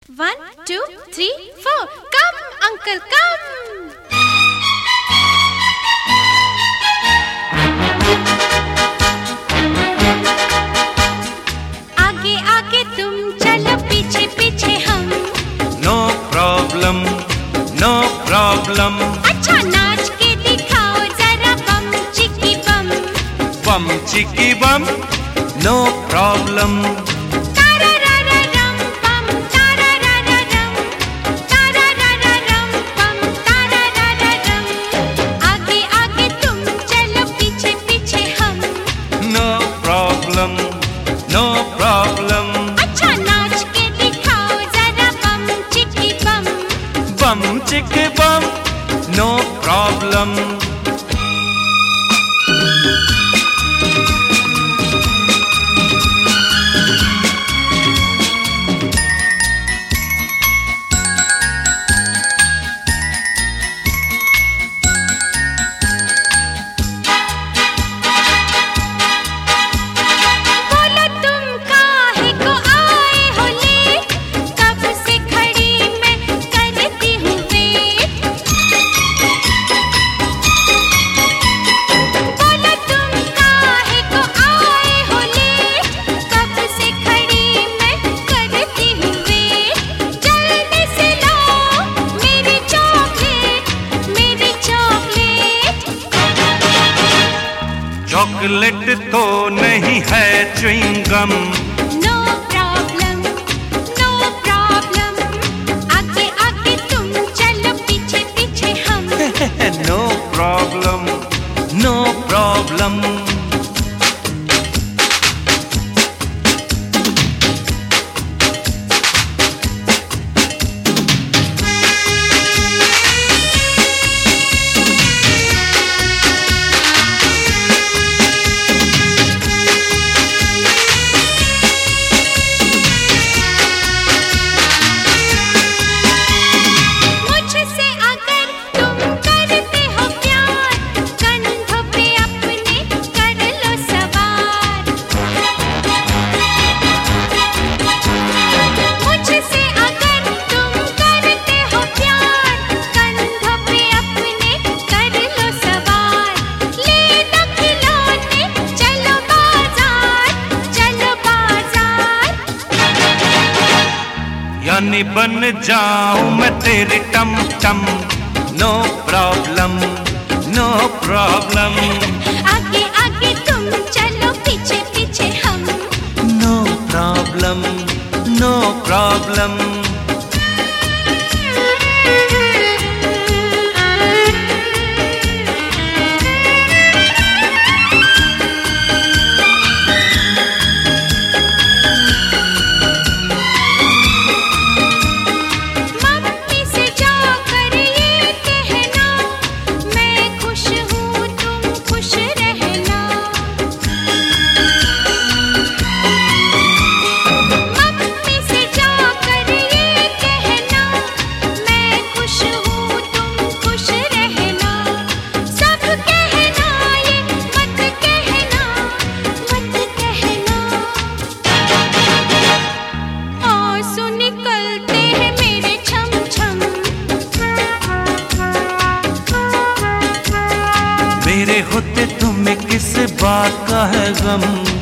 1, 2, 3, 4. Come, uncle, come. आगे आगे तुम चलो, पीछे पीछे हम. No problem, no problem. अच्छा नाच के दिखाओ जरा, bum chicky bum. Bum chicky bum, no problem. No problem. अच्छा नाच के दिखाओ जरा, bum chicky bum. Bum chicky bum, no problem. Chocolate तो नहीं है chewing gum. No problem, no problem. आगे आगे तुम चलो, पीछे पीछे हम. No problem, no problem. यानी बन जाऊं मैं तेरी टम टम. No problem, no problem. आगे आगे तुम चलो, पीछे पीछे हम. No problem, no problem. मेरे होते तुम्हें किस बात का है गम.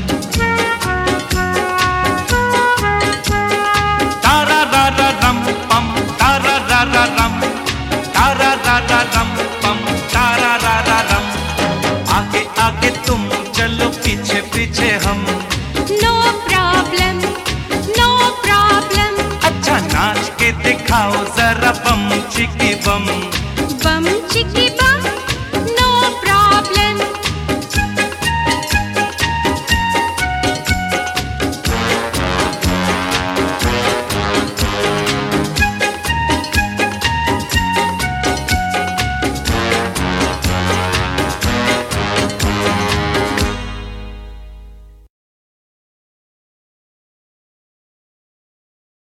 तारा रा रा रम पम, तारा रा रा रम, तारा रा रा रम पम, तारा रा रा रम. आगे आगे तुम चलो, पीछे पीछे हम. No problem, no problem. अच्छा नाच के दिखाओ जरा, बम चिकी